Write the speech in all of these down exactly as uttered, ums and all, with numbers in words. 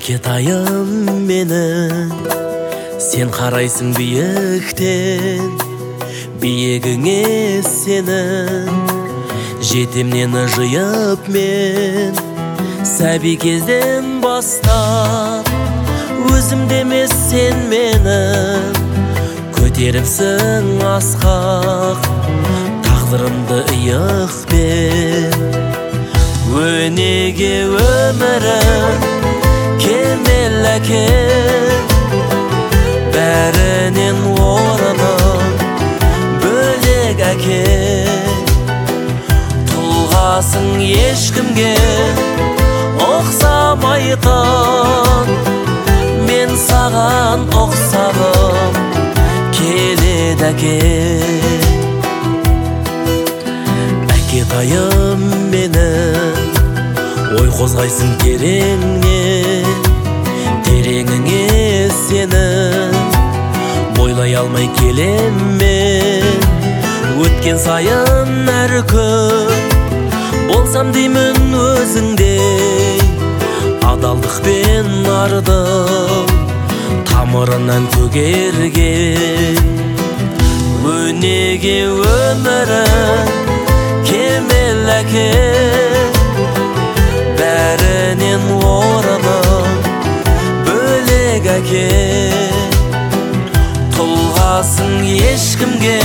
Әкетайым менің, сен қарайсың биіктен, биігіңе сенің жетемнен жиып мен, сәби кезден бастап өзімде емес сен менің көтеріпсің асқақ тағдырымды иықпен. Өнеге өмірім кемел әке, бәрінен орының бөлек әке. Тұлғасың ешкімге ұқсамайтын, мен саған ұқсағым келеді әке. Әкетайым менің, ой қозғайсың тереңнен, тереңіңе сенің бойлай алмай келем мен. Өткен сайын әр күн болсам деймін өзіңдей, адалдықпен ардың тамырынан көгерген. Өнеге өмірім кемел әке, бәрінен орының бөлек әке. Тұлғасың ешкімге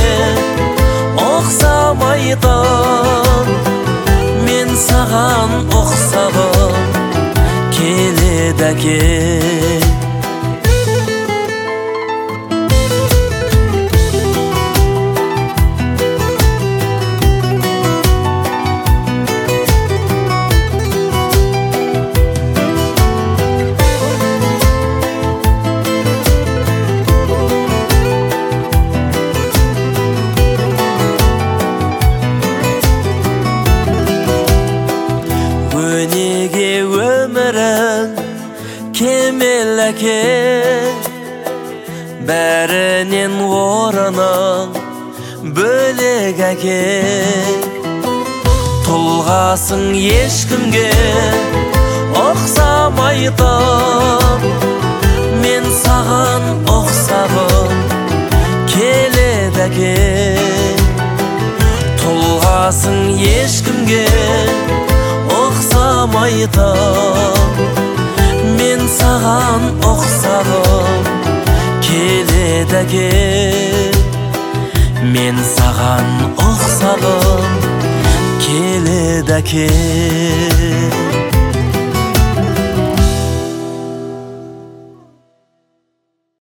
ұқсамайтын, мен саған ұқсағым келеді әке. Өнеге өмірің кемел әке, бәрінен орының бөлек әке. Тұлғасың ешкімге ұқсамайтын, мен саған ұқсағым келеді әке. Тұлғасың ешкімге ұқсамайтын, мен саған ұқсағым келеді әке. Мен саған ұқсағым келеді әке.